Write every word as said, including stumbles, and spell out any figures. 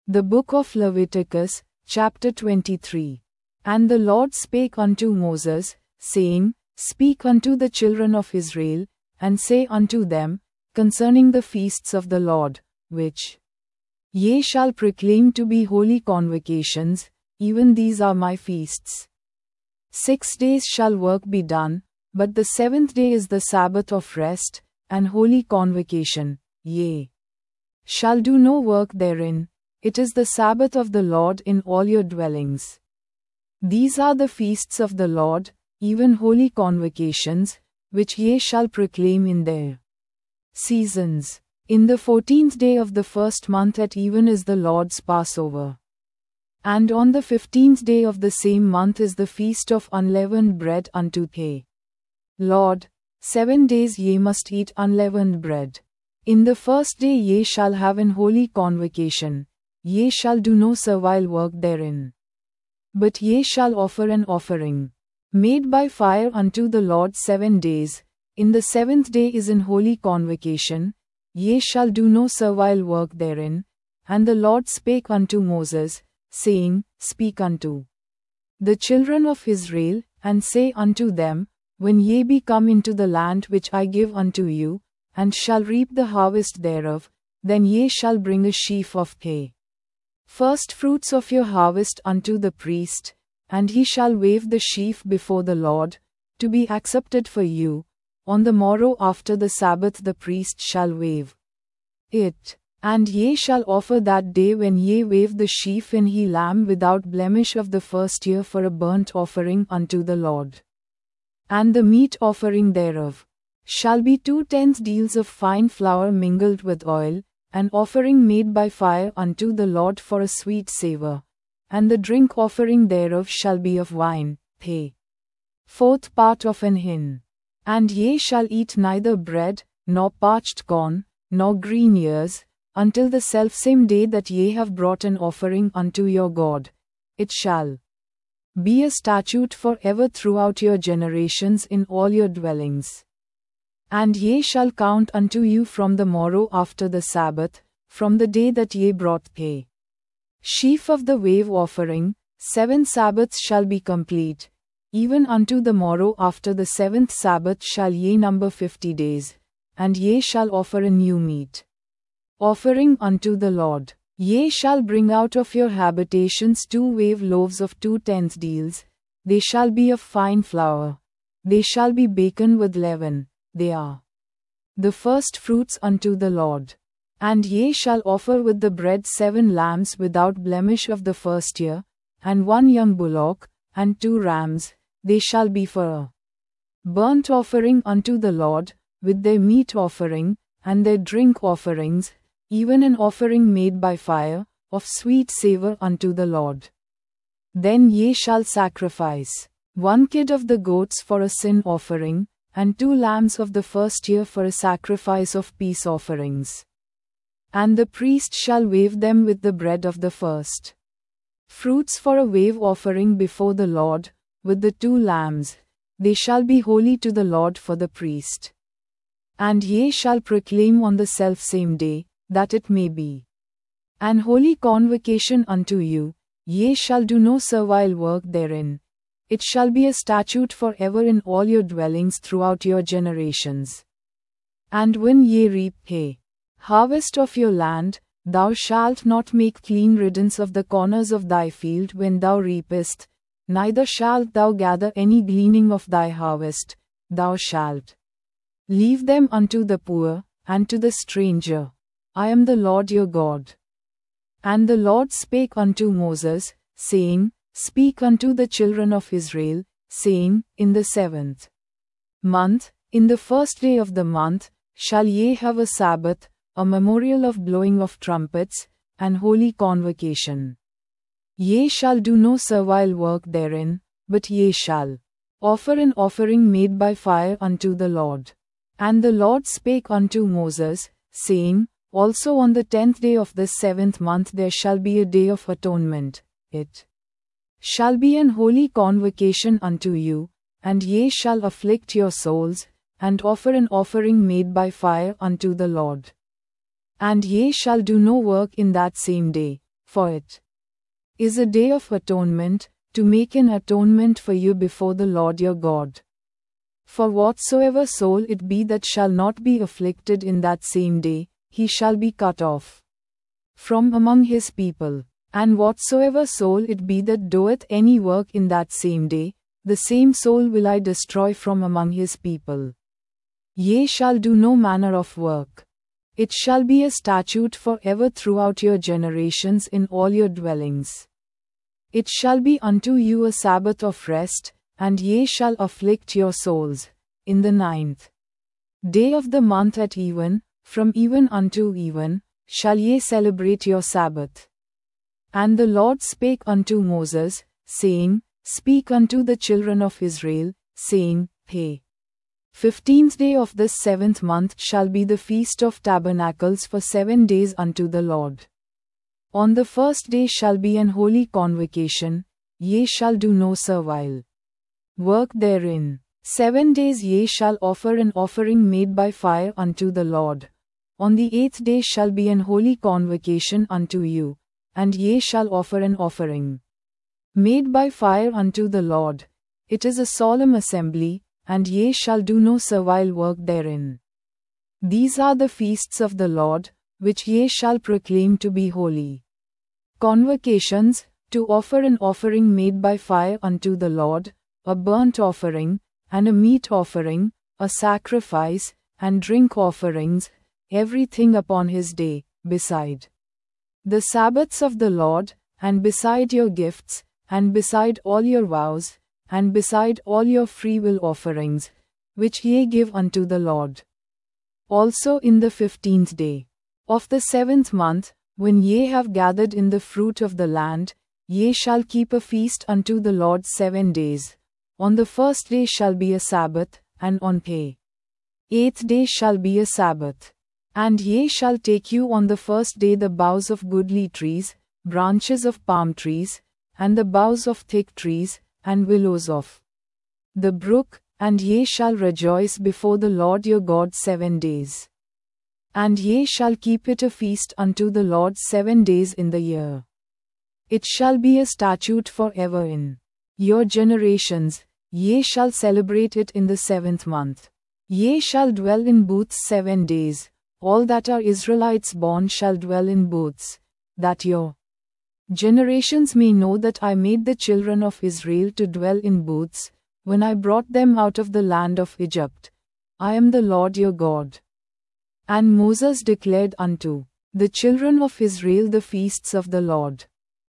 The book of Leviticus, chapter twenty-three. And the Lord spake unto Moses, saying, Speak unto the children of Israel, and say unto them, concerning the feasts of the Lord, which ye shall proclaim to be holy convocations, even these are my feasts. Six days shall work be done, but the seventh day is the Sabbath of rest, and holy convocation, ye shall do no work therein. It is the Sabbath of the Lord in all your dwellings. These are the feasts of the Lord, even holy convocations, which ye shall proclaim in their seasons. In the fourteenth day of the first month at even is the Lord's Passover. And on the fifteenth day of the same month is the feast of unleavened bread unto the Lord. Seven days ye must eat unleavened bread. In the first day ye shall have an holy convocation. Ye shall do no servile work therein. But ye shall offer an offering made by fire unto the Lord seven days. In the seventh day is an holy convocation. Ye shall do no servile work therein. And the Lord spake unto Moses, saying, Speak unto the children of Israel, and say unto them, When ye be come into the land which I give unto you, and shall reap the harvest thereof, then ye shall bring a sheaf of the first fruits of your harvest unto the priest, and he shall wave the sheaf before the Lord, to be accepted for you. On the morrow after the Sabbath the priest shall wave it. And ye shall offer that day when ye wave the sheaf an he lamb without blemish of the first year for a burnt offering unto the Lord. And the meat offering thereof shall be two tenth deals of fine flour mingled with oil, an offering made by fire unto the Lord for a sweet savour. And the drink offering thereof shall be of wine, the fourth part of an hin. And ye shall eat neither bread, nor parched corn, nor green ears, until the selfsame day that ye have brought an offering unto your God. It shall be a statute for ever throughout your generations in all your dwellings. And ye shall count unto you from the morrow after the Sabbath, from the day that ye brought the sheaf of the wave offering, seven Sabbaths shall be complete. Even unto the morrow after the seventh Sabbath shall ye number fifty days, and ye shall offer a new meat offering unto the Lord. Ye shall bring out of your habitations two wave loaves of two tenth deals. They shall be of fine flour. They shall be baken with leaven. They are the first fruits unto the Lord. And ye shall offer with the bread seven lambs without blemish of the first year, and one young bullock, and two rams. They shall be for a burnt offering unto the Lord, with their meat offering, and their drink offerings, even an offering made by fire, of sweet savour unto the Lord. Then ye shall sacrifice one kid of the goats for a sin offering, and two lambs of the first year for a sacrifice of peace offerings. And the priest shall wave them with the bread of the first fruits for a wave offering before the Lord, with the two lambs. They shall be holy to the Lord for the priest. And ye shall proclaim on the selfsame day, that it may be an holy convocation unto you. Ye shall do no servile work therein. It shall be a statute for ever in all your dwellings throughout your generations. And when ye reap the harvest of your land, thou shalt not make clean riddance of the corners of thy field when thou reapest, neither shalt thou gather any gleaning of thy harvest. Thou shalt leave them unto the poor, and to the stranger. I am the Lord your God. And the Lord spake unto Moses, saying, Speak unto the children of Israel, saying, In the seventh month, in the first day of the month, shall ye have a Sabbath, a memorial of blowing of trumpets, and holy convocation. Ye shall do no servile work therein, but ye shall offer an offering made by fire unto the Lord. And the Lord spake unto Moses, saying, Also on the tenth day of the seventh month there shall be a day of atonement. It shall be an holy convocation unto you, and ye shall afflict your souls, and offer an offering made by fire unto the Lord. And ye shall do no work in that same day, for it is a day of atonement, to make an atonement for you before the Lord your God. For whatsoever soul it be that shall not be afflicted in that same day, he shall be cut off from among his people. And whatsoever soul it be that doeth any work in that same day, the same soul will I destroy from among his people. Ye shall do no manner of work. It shall be a statute for ever throughout your generations in all your dwellings. It shall be unto you a Sabbath of rest, and ye shall afflict your souls. In the ninth day of the month at even, from even unto even, shall ye celebrate your Sabbath. And the Lord spake unto Moses, saying, Speak unto the children of Israel, saying, Hey, fifteenth day of this seventh month shall be the feast of tabernacles for seven days unto the Lord. On the first day shall be an holy convocation, ye shall do no servile work therein. Seven days ye shall offer an offering made by fire unto the Lord. On the eighth day shall be an holy convocation unto you, and ye shall offer an offering made by fire unto the Lord. It is a solemn assembly, and ye shall do no servile work therein. These are the feasts of the Lord, which ye shall proclaim to be holy. Convocations, to offer an offering made by fire unto the Lord, a burnt offering, and a meat offering, a sacrifice, and drink offerings, everything upon his day, beside the Sabbaths of the Lord, and beside your gifts, and beside all your vows, and beside all your freewill offerings, which ye give unto the Lord. Also in the fifteenth day of the seventh month, when ye have gathered in the fruit of the land, ye shall keep a feast unto the Lord seven days. On the first day shall be a Sabbath, and on the eighth day shall be a Sabbath. And ye shall take you on the first day the boughs of goodly trees, branches of palm trees, and the boughs of thick trees, and willows of the brook, and ye shall rejoice before the Lord your God seven days. And ye shall keep it a feast unto the Lord seven days in the year. It shall be a statute for ever in your generations, ye shall celebrate it in the seventh month. Ye shall dwell in booths seven days. All that are Israelites born shall dwell in booths, that your generations may know that I made the children of Israel to dwell in booths, when I brought them out of the land of Egypt. I am the Lord your God. And Moses declared unto the children of Israel the feasts of the Lord.